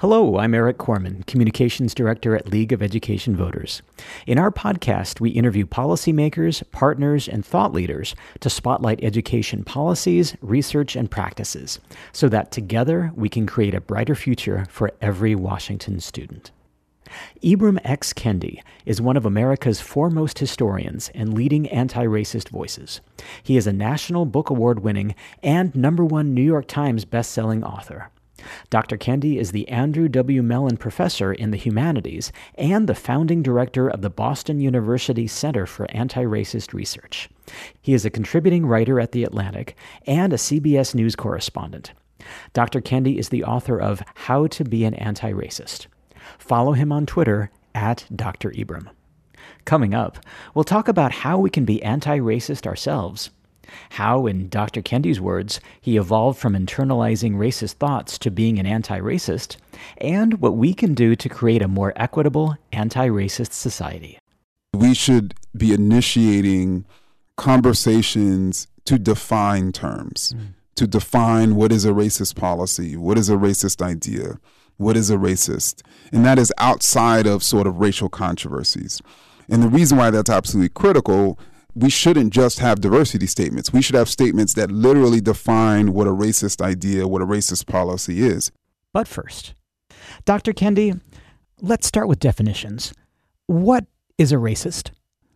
Hello, I'm Eric Corman, Communications Director at League of Education Voters. In our podcast, we interview policymakers, partners, and thought leaders to spotlight education policies, research, and practices, so that together we can create a brighter future for every Washington student. Ibram X. Kendi is one of America's foremost historians and leading anti-racist voices. He is a National Book Award-winning and #1 New York Times best-selling author. Dr. Kendi is the Andrew W. Mellon Professor in the Humanities and the founding director of the Boston University Center for Anti-Racist Research. He is a contributing writer at The Atlantic and a CBS News correspondent. Dr. Kendi is the author of How to Be an Anti-Racist. Follow him on Twitter at Dr. Ibram. Coming up, we'll talk about how we can be anti-racist ourselves, how, in Dr. Kendi's words, he evolved from internalizing racist thoughts to being an anti-racist, and what we can do to create a more equitable anti-racist society. We should be initiating conversations to define terms, to define what is a racist policy, what is a racist idea, what is a racist, and that is outside of sort of racial controversies. And the reason why that's absolutely critical, we shouldn't just have diversity statements. We should have statements that literally define what a racist idea, what a racist policy is. But first, Dr. Kendi, let's start with definitions. What is a racist?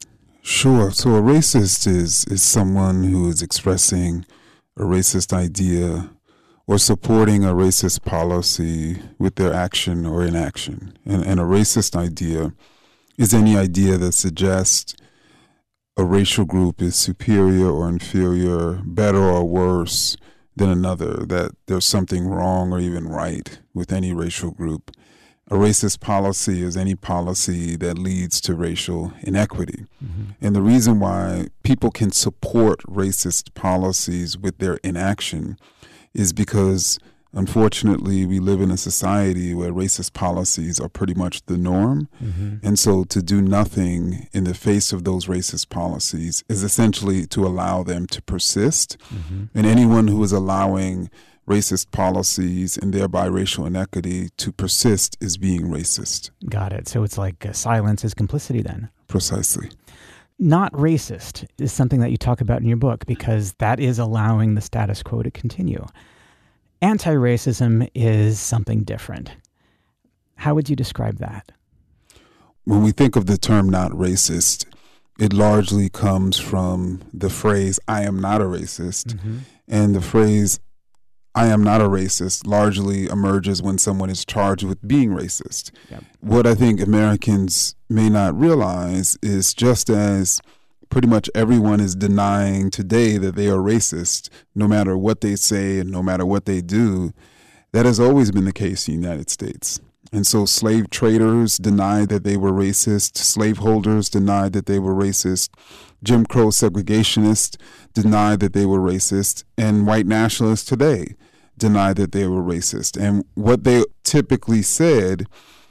Sure. So a racist is someone who is expressing a racist idea or supporting a racist policy with their action or inaction. And a racist idea is any idea that suggests a racial group is superior or inferior, better or worse than another, that there's something wrong or even right with any racial group. A racist policy is any policy that leads to racial inequity. And the reason why people can support racist policies with their inaction is because, unfortunately, we live in a society where racist policies are pretty much the norm. And so to do nothing in the face of those racist policies is essentially to allow them to persist. And anyone who is allowing racist policies and thereby racial inequity to persist is being racist. Got it. So it's like silence is complicity then. Precisely. Not racist is something that you talk about in your book because that is allowing the status quo to continue. Anti-racism is something different. How would you describe that? When we think of the term not racist, it largely comes from the phrase, I am not a racist. And the phrase, I am not a racist, largely emerges when someone is charged with being racist. What I think Americans may not realize is just as pretty much everyone is denying today that they are racist, no matter what they say and no matter what they do, that has always been the case in the United States. And so slave traders denied that they were racist, slaveholders denied that they were racist, Jim Crow segregationists denied that they were racist, and white nationalists today denied that they were racist. And what they typically said,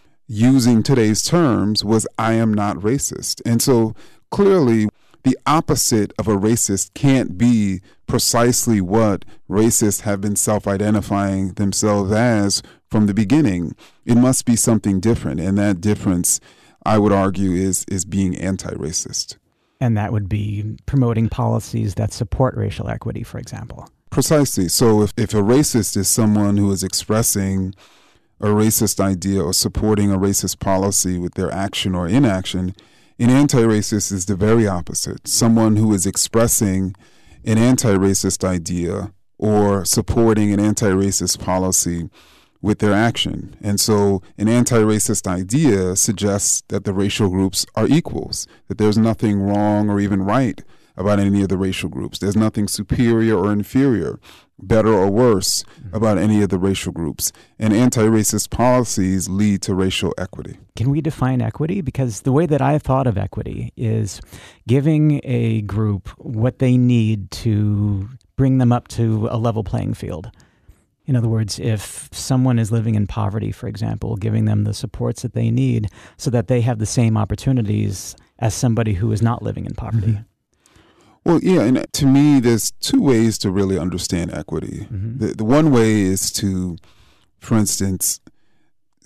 using today's terms, was, I am not racist. And so clearly, the opposite of a racist can't be precisely what racists have been self-identifying themselves as from the beginning. It must be something different. And that difference, I would argue, is being anti-racist. And that would be promoting policies that support racial equity, for example. Precisely. So if a racist is someone who is expressing a racist idea or supporting a racist policy with their action or inaction, an anti-racist is the very opposite. Someone who is expressing an anti-racist idea or supporting an anti-racist policy with their action. And so an anti-racist idea suggests that the racial groups are equals, that there's nothing wrong or even right about any of the racial groups. There's nothing superior or inferior, better or worse about any of the racial groups. And anti-racist policies lead to racial equity. Can we define equity? Because the way that I've thought of equity is giving a group what they need to bring them up to a level playing field. In other words, if someone is living in poverty, for example, giving them the supports that they need so that they have the same opportunities as somebody who is not living in poverty. Well, yeah, and to me, there's two ways to really understand equity. The one way is to, for instance,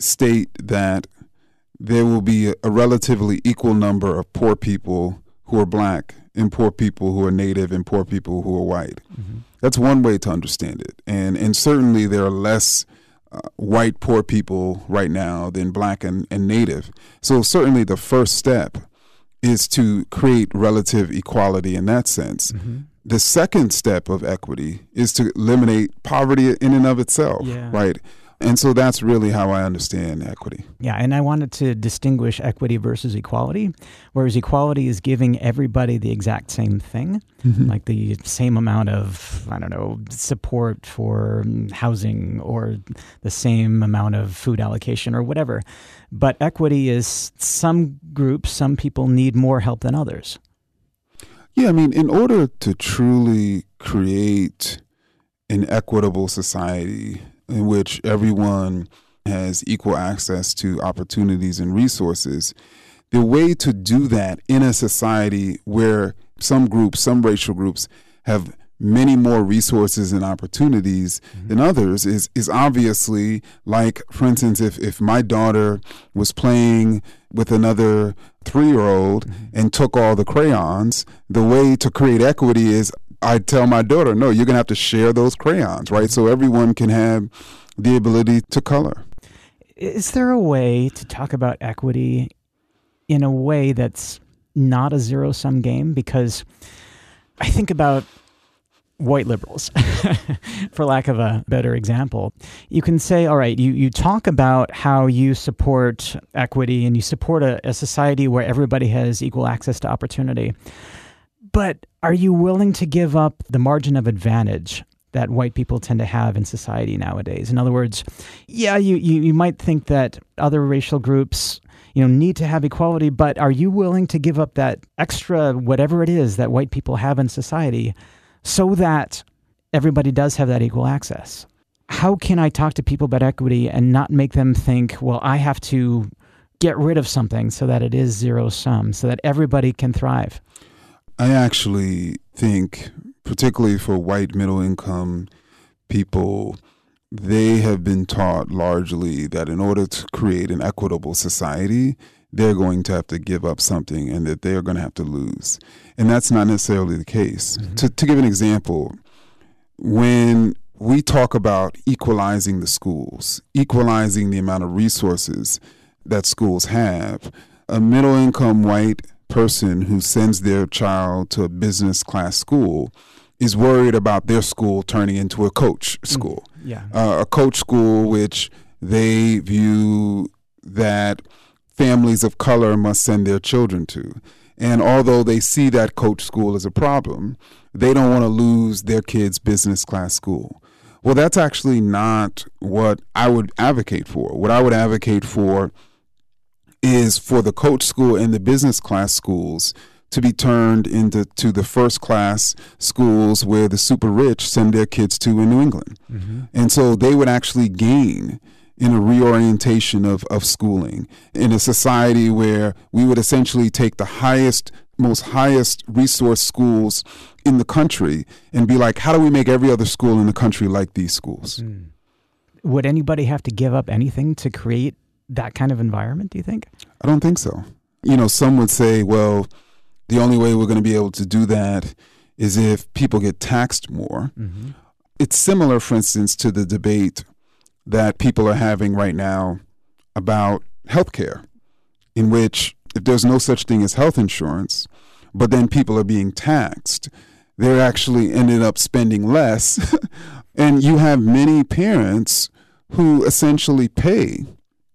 state that there will be a relatively equal number of poor people who are black and poor people who are native and poor people who are white. Mm-hmm. That's one way to understand it. And certainly there are less white poor people right now than black and native. So certainly the first step is to create relative equality in that sense. Mm-hmm. The second step of equity is to eliminate poverty in and of itself, right? And so that's really how I understand equity. Yeah, and I wanted to distinguish equity versus equality, whereas equality is giving everybody the exact same thing, mm-hmm. like the same amount of, support for housing or the same amount of food allocation or whatever. But equity is some groups, some people need more help than others. Yeah, in order to truly create an equitable society in which everyone has equal access to opportunities and resources, the way to do that in a society where some groups, some racial groups, have many more resources and opportunities mm-hmm. than others is obviously, like, for instance, if my daughter was playing with another 3-year-old mm-hmm. and took all the crayons, the way to create equity is I tell my daughter, no, you're going to have to share those crayons, right? So everyone can have the ability to color. Is there a way to talk about equity in a way that's not a zero-sum game? Because I think about white liberals, for lack of a better example. You can say, all right, you talk about how you support equity and you support a society where everybody has equal access to opportunity. But are you willing to give up the margin of advantage that white people tend to have in society nowadays? In other words, you might think that other racial groups need to have equality, but are you willing to give up that extra whatever it is that white people have in society so that everybody does have that equal access? How can I talk to people about equity and not make them think, well, I have to get rid of something so that it is zero sum, so that everybody can thrive? I actually think, particularly for white middle-income people, they have been taught largely that in order to create an equitable society, they're going to have to give up something and that they're going to have to lose. And that's not necessarily the case. Mm-hmm. To give an example, when we talk about equalizing the schools, equalizing the amount of resources that schools have, a middle-income white person who sends their child to a business class school is worried about their school turning into a coach school. A coach school which they view that families of color must send their children to. And although they see that coach school as a problem, they don't want to lose their kids' business class school. Well, that's actually not what I would advocate for. What I would advocate for is for the coach school and the business class schools to be turned into the first class schools where the super rich send their kids to in New England. Mm-hmm. And so they would actually gain in a reorientation of schooling in a society where we would essentially take the most highest resource schools in the country and be like, how do we make every other school in the country like these schools? Mm. Would anybody have to give up anything to create that kind of environment, do you think? I don't think so. Some would say, well, the only way we're going to be able to do that is if people get taxed more. Mm-hmm. It's similar, for instance, to the debate that people are having right now about healthcare, in which if there's no such thing as health insurance, but then people are being taxed, they're actually ended up spending less. And you have many parents who essentially pay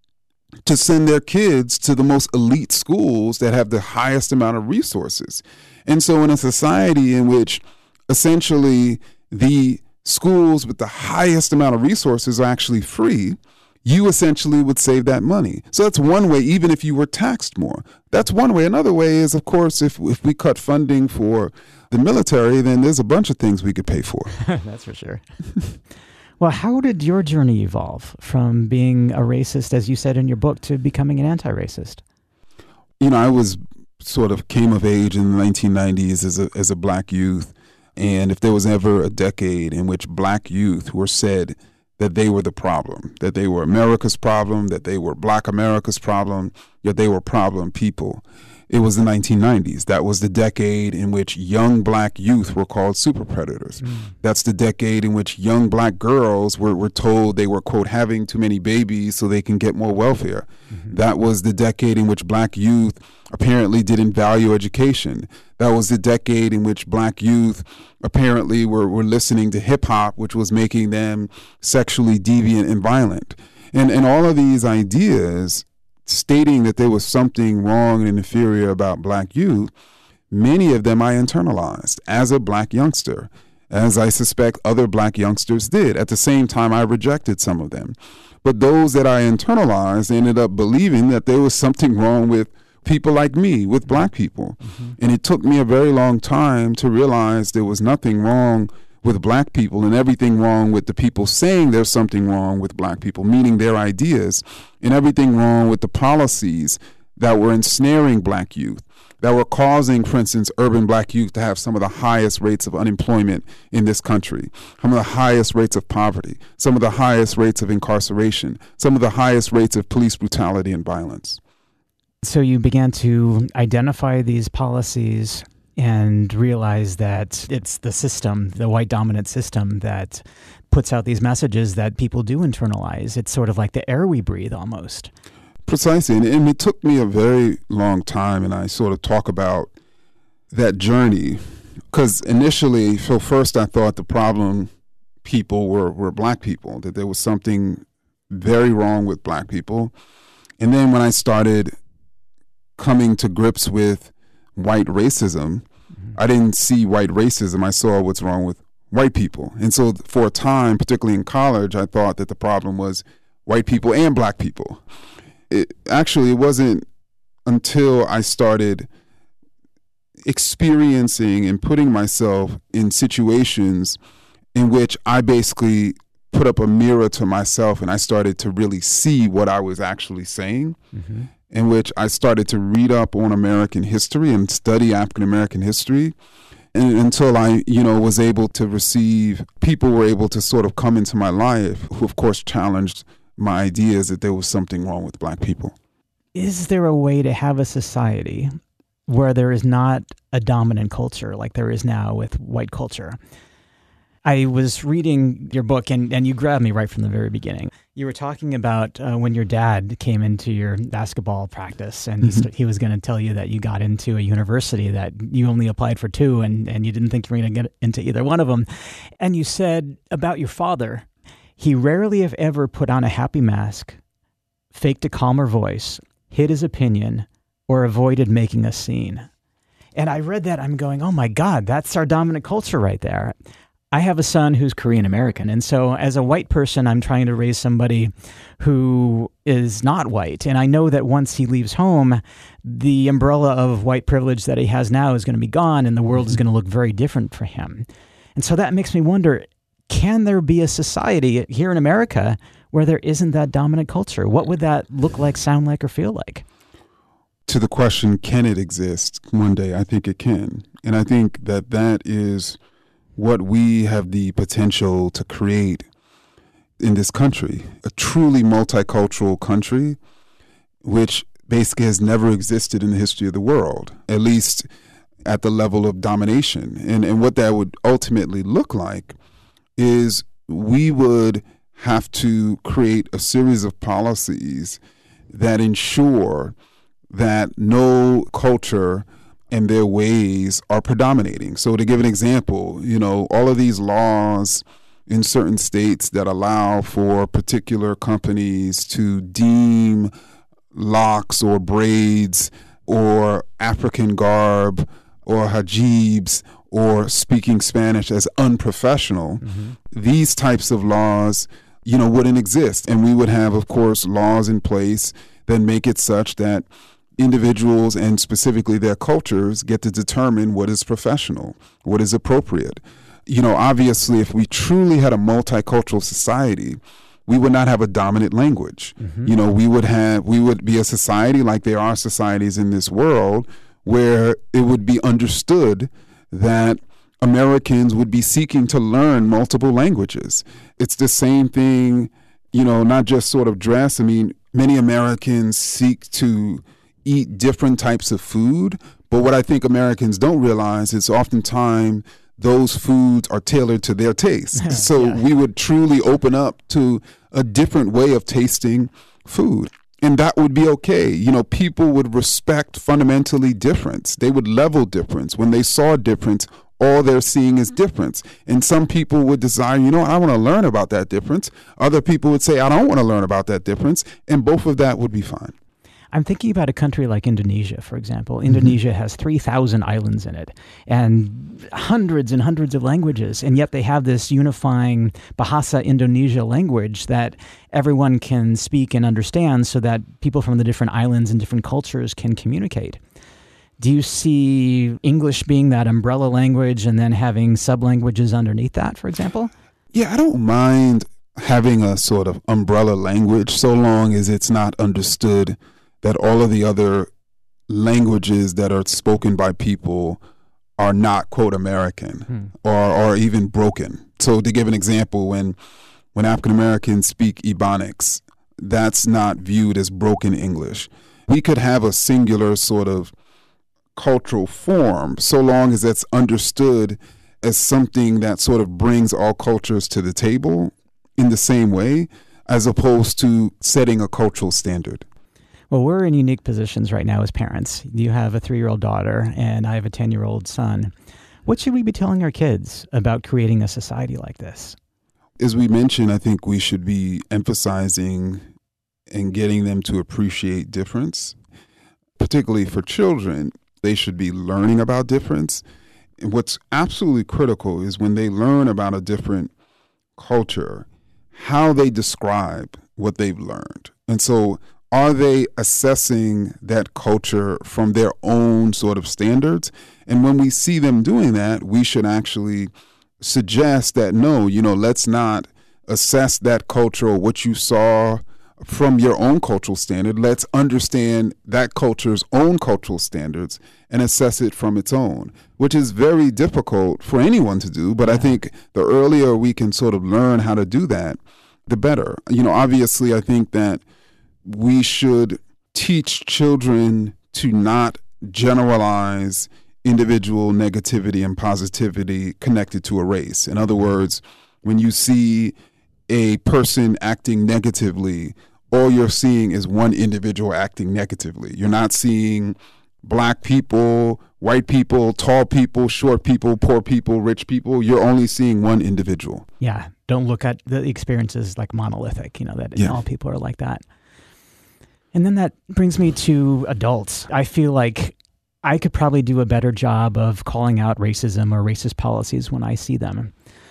to send their kids to the most elite schools that have the highest amount of resources. And so in a society in which essentially the schools with the highest amount of resources are actually free, you essentially would save that money. So that's one way, even if you were taxed more. That's one way. Another way is, of course, if we cut funding for the military, then there's a bunch of things we could pay for. That's for sure. Well, how did your journey evolve from being a racist, as you said in your book, to becoming an anti-racist? I was sort of came of age in the 1990s as a black youth. And if there was ever a decade in which black youth were said that they were the problem, that they were America's problem, that they were Black America's problem, that they were problem people. It was the 1990s. That was the decade in which young Black youth were called super predators. That's the decade in which young Black girls were told they were, quote, having too many babies so they can get more welfare. That was the decade in which Black youth apparently didn't value education. That was the decade in which Black youth apparently were listening to hip hop, which was making them sexually deviant and violent. And all of these ideas stating that there was something wrong and inferior about Black youth, many of them I internalized as a Black youngster, as I suspect other Black youngsters did. At the same time, I rejected some of them. But those that I internalized ended up believing that there was something wrong with people like me, with Black people. And it took me a very long time to realize there was nothing wrong with Black people and everything wrong with the people saying there's something wrong with Black people, meaning their ideas, and everything wrong with the policies that were ensnaring Black youth, that were causing, for instance, urban Black youth to have some of the highest rates of unemployment in this country, some of the highest rates of poverty, some of the highest rates of incarceration, some of the highest rates of police brutality and violence. So you began to identify these policies and realize that it's the system, the white dominant system, that puts out these messages that people do internalize. It's sort of like the air we breathe almost. Precisely. And it took me a very long time, and I sort of talk about that journey, because initially, so first I thought the problem people were Black people, that there was something very wrong with Black people. And then when I started coming to grips with white racism, I didn't see white racism. I saw what's wrong with white people. And so for a time, particularly in college, I thought that the problem was white people and Black people. It wasn't until I started experiencing and putting myself in situations in which I basically put up a mirror to myself and I started to really see what I was actually saying. In which I started to read up on American history and study African American history, and until I, was able to receive, people were able to sort of come into my life who, of course, challenged my ideas that there was something wrong with Black people. Is there a way to have a society where there is not a dominant culture like there is now with white culture? I was reading your book, and you grabbed me right from the very beginning. You were talking about when your dad came into your basketball practice, and he was going to tell you that you got into a university that you only applied for 2, and you didn't think you were going to get into either one of them. And you said about your father, he rarely, if ever, put on a happy mask, faked a calmer voice, hid his opinion, or avoided making a scene. And I read that, I'm going, oh my God, that's our dominant culture right there. I have a son who's Korean American, and so as a white person, I'm trying to raise somebody who is not white. And I know that once he leaves home, the umbrella of white privilege that he has now is going to be gone, and the world is going to look very different for him. And so that makes me wonder, can there be a society here in America where there isn't that dominant culture? What would that look like, sound like, or feel like? To the question, can it exist one day? I think it can. And I think that is what we have the potential to create in this country, a truly multicultural country, which basically has never existed in the history of the world, at least at the level of domination. And what that would ultimately look like is we would have to create a series of policies that ensure that no culture and their ways are predominating. So to give an example, all of these laws in certain states that allow for particular companies to deem locks or braids or African garb or hijabs or speaking Spanish as unprofessional, these types of laws, wouldn't exist. And we would have, of course, laws in place that make it such that individuals and specifically their cultures get to determine what is professional, what is appropriate. Obviously, if we truly had a multicultural society, we would not have a dominant language. We would be a society like there are societies in this world where it would be understood that Americans would be seeking to learn multiple languages. It's the same thing, not just sort of dress. I mean, many Americans seek to eat different types of food, but what I think Americans don't realize is oftentimes those foods are tailored to their taste. So we would truly open up to a different way of tasting food. And that would be okay. People would respect fundamentally difference. They would level difference. When they saw difference, all they're seeing is difference. And some people would desire, I want to learn about that difference. Other people would say, I don't want to learn about that difference. And both of that would be fine. I'm thinking about a country like Indonesia, for example. Indonesia has 3,000 islands in it and hundreds and hundreds of languages. And yet they have this unifying Bahasa Indonesia language that everyone can speak and understand so that people from the different islands and different cultures can communicate. Do you see English being that umbrella language and then having sub-languages underneath that, for example? Yeah, I don't mind having a sort of umbrella language so long as it's not understood that all of the other languages that are spoken by people are not, quote, American or even broken. So to give an example, when African Americans speak Ebonics, that's not viewed as broken English. We could have a singular sort of cultural form so long as that's understood as something that sort of brings all cultures to the table in the same way, as opposed to setting a cultural standard. Well, we're in unique positions right now as parents. You have a 3-year-old daughter, and I have a 10-year-old son. What should we be telling our kids about creating a society like this? As we mentioned, I think we should be emphasizing and getting them to appreciate difference. Particularly for children, they should be learning about difference. And what's absolutely critical is when they learn about a different culture, how they describe what they've learned. And so are they assessing that culture from their own sort of standards? And when we see them doing that, we should actually suggest that, no, let's not assess that culture or what you saw from your own cultural standard. Let's understand that culture's own cultural standards and assess it from its own, which is very difficult for anyone to do. But I think the earlier we can sort of learn how to do that, the better. Obviously, I think that we should teach children to not generalize individual negativity and positivity connected to a race. In other words, when you see a person acting negatively, all you're seeing is one individual acting negatively. You're not seeing black people, white people, tall people, short people, poor people, rich people. You're only seeing one individual. Yeah. Don't look at the experiences like monolithic, that all people are like that. And then that brings me to adults. I feel like I could probably do a better job of calling out racism or racist policies when I see them.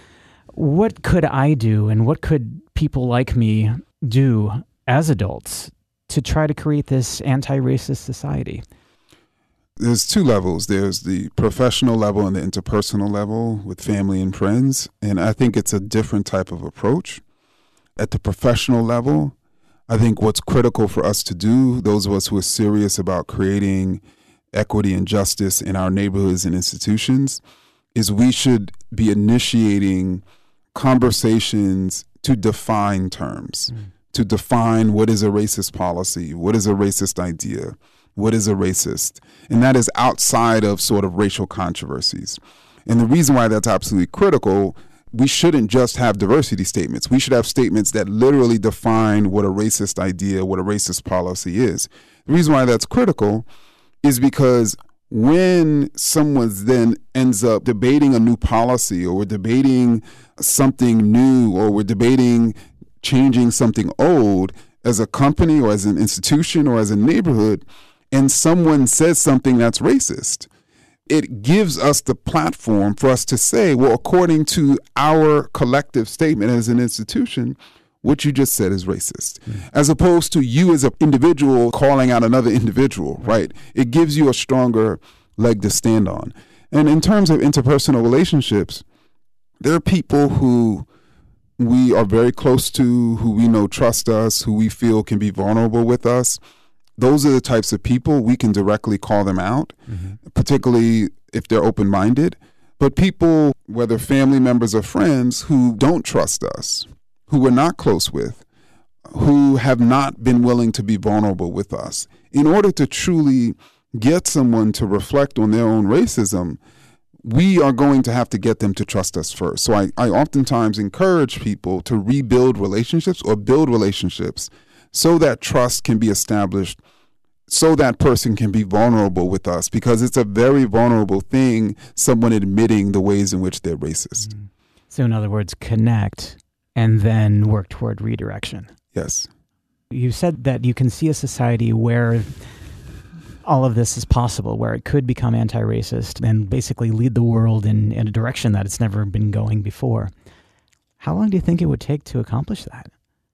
What could I do and what could people like me do as adults to try to create this anti-racist society? There's 2 levels. There's the professional level and the interpersonal level with family and friends. And I think it's a different type of approach. At the professional level, I think what's critical for us to do, those of us who are serious about creating equity and justice in our neighborhoods and institutions, is we should be initiating conversations to define terms, to define what is a racist policy, what is a racist idea, what is a racist. And that is outside of sort of racial controversies. And the reason why that's absolutely critical, we shouldn't just have diversity statements. We should have statements that literally define what a racist idea, what a racist policy is. The reason why that's critical is because when someone then ends up debating a new policy, or we're debating something new, or we're debating changing something old as a company or as an institution or as a neighborhood, and someone says something that's racist, it gives us the platform for us to say, well, according to our collective statement as an institution, what you just said is racist, as opposed to you as an individual calling out another individual, right? It gives you a stronger leg to stand on. And in terms of interpersonal relationships, there are people who we are very close to, who we know trust us, who we feel can be vulnerable with us. Those are the types of people we can directly call them out, particularly if they're open-minded. But people, whether family members or friends, who don't trust us, who we're not close with, who have not been willing to be vulnerable with us, in order to truly get someone to reflect on their own racism, we are going to have to get them to trust us first. So I oftentimes encourage people to rebuild relationships or build relationships so that trust can be established, so that person can be vulnerable with us, because it's a very vulnerable thing, someone admitting the ways in which they're racist. Mm-hmm. So in other words, connect and then work toward redirection. Yes. You said that you can see a society where all of this is possible, where it could become anti-racist and basically lead the world in a direction that it's never been going before. How long do you think it would take to accomplish that?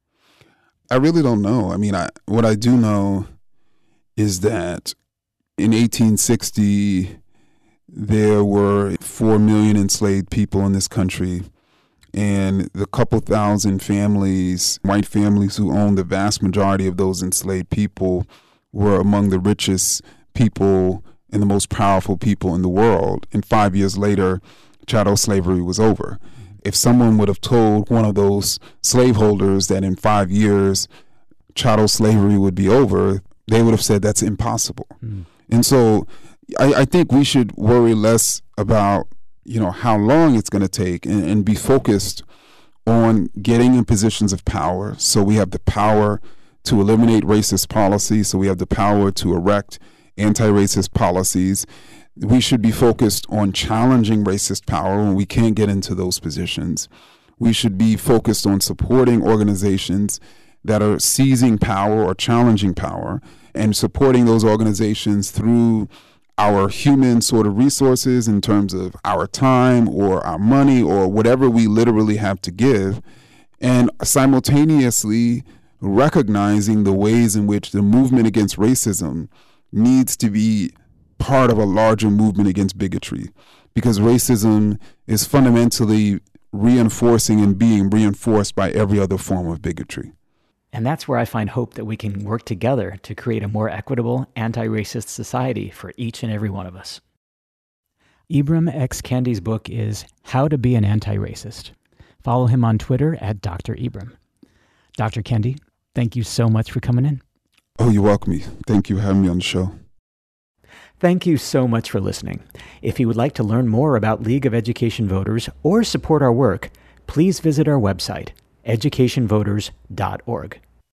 I really don't know. I mean, what I do know is that in 1860, there were 4 million enslaved people in this country, and the couple thousand families, white families who owned the vast majority of those enslaved people, were among the richest people and the most powerful people in the world. And 5 years later, chattel slavery was over. If someone would have told one of those slaveholders that in 5 years chattel slavery would be over, they would have said that's impossible. And so I think we should worry less about, how long it's going to take and be focused on getting in positions of power. So we have the power to eliminate racist policies, so we have the power to erect anti-racist policies. We should be focused on challenging racist power when we can't get into those positions. We should be focused on supporting organizations that are seizing power or challenging power, and supporting those organizations through our human sort of resources in terms of our time or our money or whatever we literally have to give, and simultaneously recognizing the ways in which the movement against racism needs to be part of a larger movement against bigotry, because racism is fundamentally reinforcing and being reinforced by every other form of bigotry. And that's where I find hope that we can work together to create a more equitable, anti-racist society for each and every one of us. Ibram X. Kendi's book is How to Be an Anti-Racist. Follow him on Twitter at Dr. Ibram. Dr. Kendi, thank you so much for coming in. Oh, you're welcome. Thank you for having me on the show. Thank you so much for listening. If you would like to learn more about League of Education Voters or support our work, please visit our website, educationvoters.org.